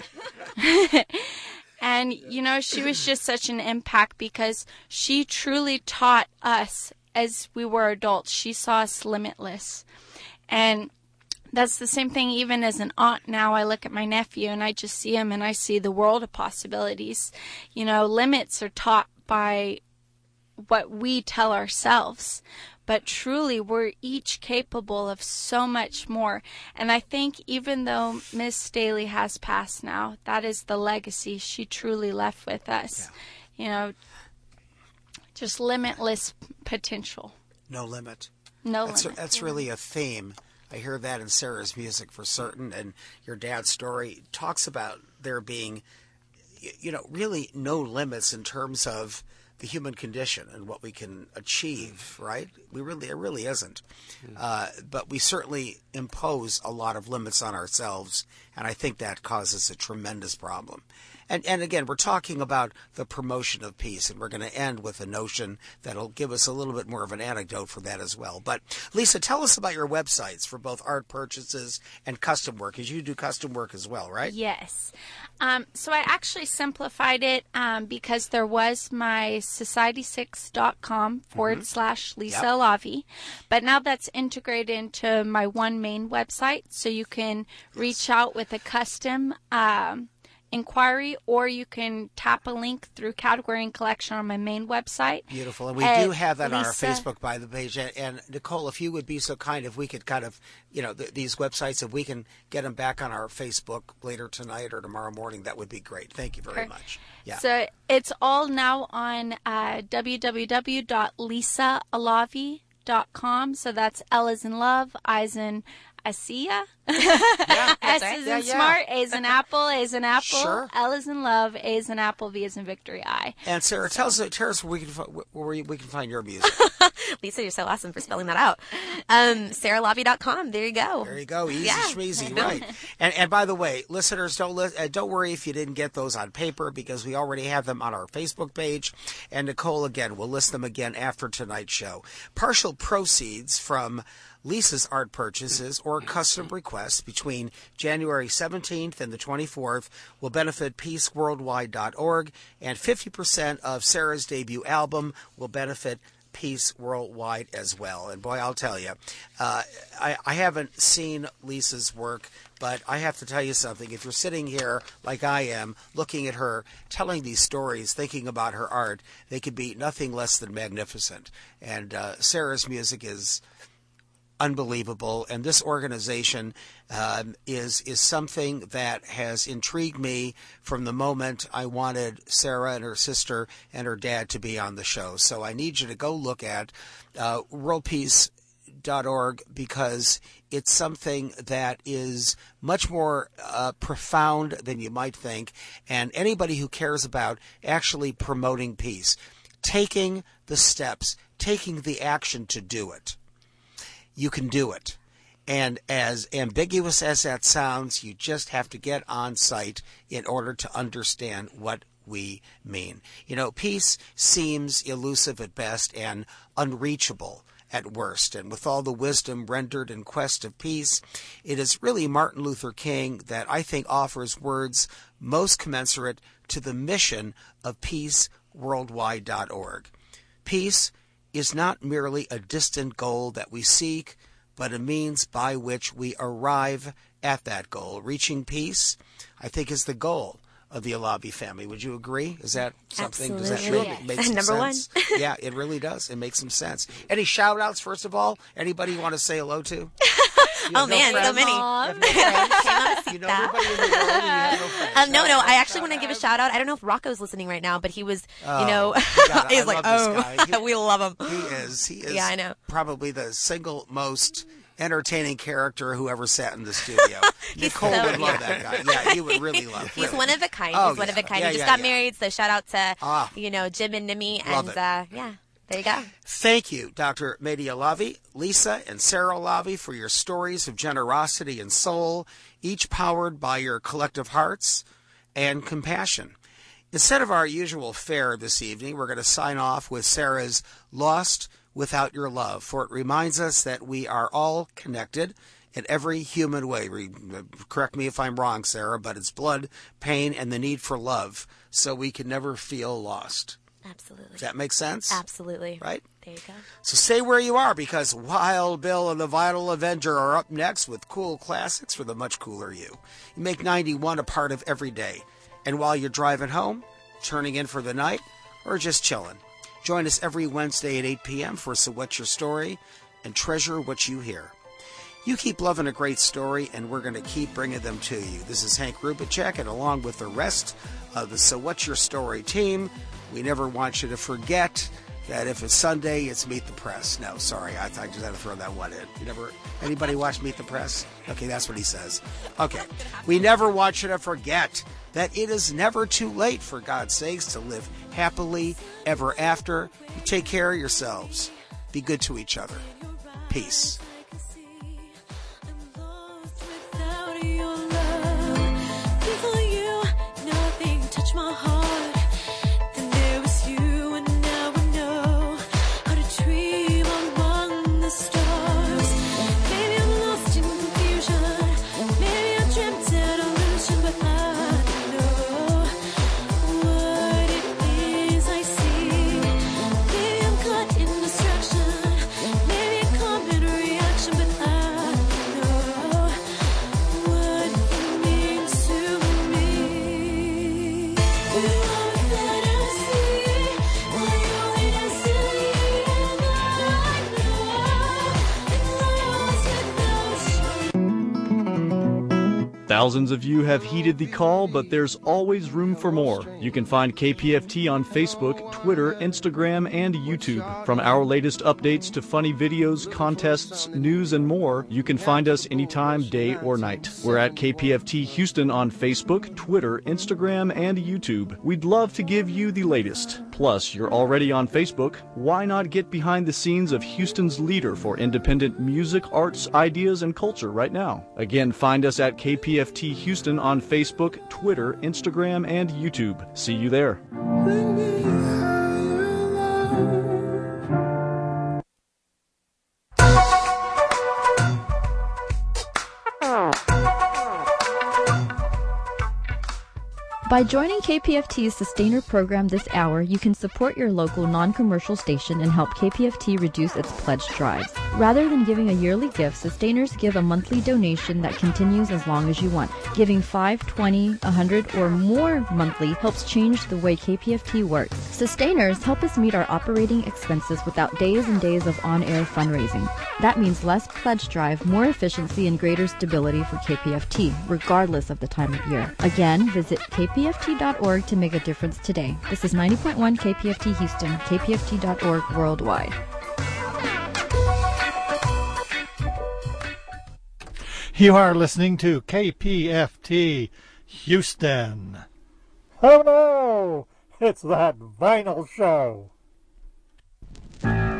Speaker 3: And, she was just such an impact because she truly taught us as we were adults. She saw us limitless. And that's the same thing even as an aunt now. I look at my nephew and I just see him and I see the world of possibilities. Limits are taught by what we tell ourselves. But truly, we're each capable of so much more. And I think even though Miss Staley has passed now, that is the legacy she truly left with us. Yeah. Just limitless potential.
Speaker 1: No limit.
Speaker 3: No limit.
Speaker 1: That's really a theme. I hear that in Sarah's music for certain. And your dad's story talks about there being, really no limits in terms of the human condition and what we can achieve, right? It really isn't. But we certainly impose a lot of limits on ourselves, and I think that causes a tremendous problem. And again, we're talking about the promotion of peace, and we're going to end with a notion that'll give us a little bit more of an anecdote for that as well. But Lisa, tell us about your websites for both art purchases and custom work, because you do custom work as well, right?
Speaker 3: Yes. So I actually simplified it because there was my society6.com / Lisa Alavi, but now that's integrated into my one main website, so you can reach out with a custom inquiry, or you can tap a link through category and collection on my main website.
Speaker 1: Beautiful. And we do have that on our Facebook by the page. And Nicole, if you would be so kind, if we could kind of, these websites, if we can get them back on our Facebook later tonight or tomorrow morning, that would be great. Thank you very much. Yeah.
Speaker 3: So it's all now on www.lisaalavi.com. So that's L as in love, I as in Asia. S is in smart, A is in apple, A is in apple, sure. L is in love, A is in apple, V is in victory, I.
Speaker 1: And Sarah, tell us where we can find your music.
Speaker 2: Lisa, you're so awesome for spelling that out. SarahLavi.com. There you go.
Speaker 1: There you go. Easy schmeezy, right? And by the way, listeners, don't worry if you didn't get those on paper, because we already have them on our Facebook page. And Nicole, again, will list them again after tonight's show. Partial proceeds from Lisa's art purchases or custom requests between January 17th and the 24th will benefit peaceworldwide.org, and 50% of Sarah's debut album will benefit Peace Worldwide as well. And boy, I'll tell you, I haven't seen Lisa's work, but I have to tell you something. If you're sitting here like I am, looking at her, telling these stories, thinking about her art, they could be nothing less than magnificent. And Sarah's music is unbelievable, and this organization is something that has intrigued me from the moment I wanted Sarah and her sister and her dad to be on the show. So I need you to go look at worldpeace.org, because it's something that is much more profound than you might think, and anybody who cares about actually promoting peace, taking the steps, taking the action to do it, you can do it. And as ambiguous as that sounds, you just have to get on site in order to understand what we mean. Peace seems elusive at best and unreachable at worst. And with all the wisdom rendered in quest of peace, it is really Martin Luther King that I think offers words most commensurate to the mission of peaceworldwide.org. Peace is not merely a distant goal that we seek, but a means by which we arrive at that goal. Reaching peace, I think, is the goal of the Alabi family. Would you agree? Is that something?
Speaker 2: Absolutely.
Speaker 1: Does that make some
Speaker 2: Number
Speaker 1: sense? Yeah, it really does. It makes some sense. Any shout outs, first of all? Anybody you want to say hello to?
Speaker 2: Oh man, so many.
Speaker 1: You know everybody in the world and you have no friends.
Speaker 2: No, I actually want to give a shout out. I don't know if Rocco's listening right now, but he was, he's like, we love him.
Speaker 1: He is.
Speaker 2: Yeah, I know.
Speaker 1: Probably the single most entertaining character who ever sat in the studio. Nicole would love that guy. Yeah, he would really love him.
Speaker 2: He's one of a kind.
Speaker 1: Oh,
Speaker 2: He's one of a kind.
Speaker 1: yeah,
Speaker 2: He just
Speaker 1: yeah,
Speaker 2: got married, so shout out to, Jim and Nimi.
Speaker 1: Love
Speaker 2: And
Speaker 1: it.
Speaker 2: There you go.
Speaker 1: Thank you, Dr. Mehdi Alavi, Lisa, and Sarah Alavi, for your stories of generosity and soul, each powered by your collective hearts and compassion. Instead of our usual fare this evening, we're going to sign off with Sarah's Lost Without Your Love, for it reminds us that we are all connected in every human way. Correct me if I'm wrong, Sarah, but it's blood, pain, and the need for love, so we can never feel lost.
Speaker 2: Absolutely.
Speaker 1: Does that make sense?
Speaker 2: Absolutely.
Speaker 1: Right?
Speaker 2: There you go.
Speaker 1: So stay where you are, because Wild Bill and the Vital Avenger are up next with cool classics for the much cooler you. You make 91 a part of every day. And while you're driving home, turning in for the night, or just chilling, join us every Wednesday at 8 p.m. for So What's Your Story, and treasure what you hear. You keep loving a great story, and we're going to keep bringing them to you. This is Hank Rubicek, and along with the rest of the So What's Your Story team, we never want you to forget that if it's Sunday, it's Meet the Press. No, sorry, I just had to throw that one in. Anybody watch Meet the Press? Okay, that's what he says. Okay, we never want you to forget that it is never too late, for God's sakes, to live happily ever after. You take care of yourselves. Be good to each other. Peace.
Speaker 5: My heart, then there was you, and now I know how to dream among the stars. Maybe I'm lost in confusion, maybe I dreamt an illusion, but I know what it is I see. Maybe I'm caught in distraction, maybe a common reaction, but I know what it means to me.
Speaker 8: Thousands of you have heeded the call, but there's always room for more. You can find KPFT on Facebook, Twitter, Instagram, and YouTube. From our latest updates to funny videos, contests, news, and more, you can find us anytime, day or night. We're at KPFT Houston on Facebook, Twitter, Instagram, and YouTube. We'd love to give you the latest. Plus, you're already on Facebook. Why not get behind the scenes of Houston's leader for independent music, arts, ideas, and culture right now? Again, find us at KPFT Houston on Facebook, Twitter, Instagram, and YouTube. See you there.
Speaker 9: By joining KPFT's Sustainer program this hour, you can support your local non-commercial station and help KPFT reduce its pledge drives. Rather than giving a yearly gift, Sustainers give a monthly donation that continues as long as you want. Giving $5, $20, $100, or more monthly helps change the way KPFT works. Sustainers help us meet our operating expenses without days and days of on-air fundraising. That means less pledge drive, more efficiency, and greater stability for KPFT, regardless of the time of year. Again, visit kpft.org to make a difference today. This is 90.1 KPFT Houston, kpft.org worldwide.
Speaker 10: You are listening to KPFT Houston. Hello! It's that vinyl show.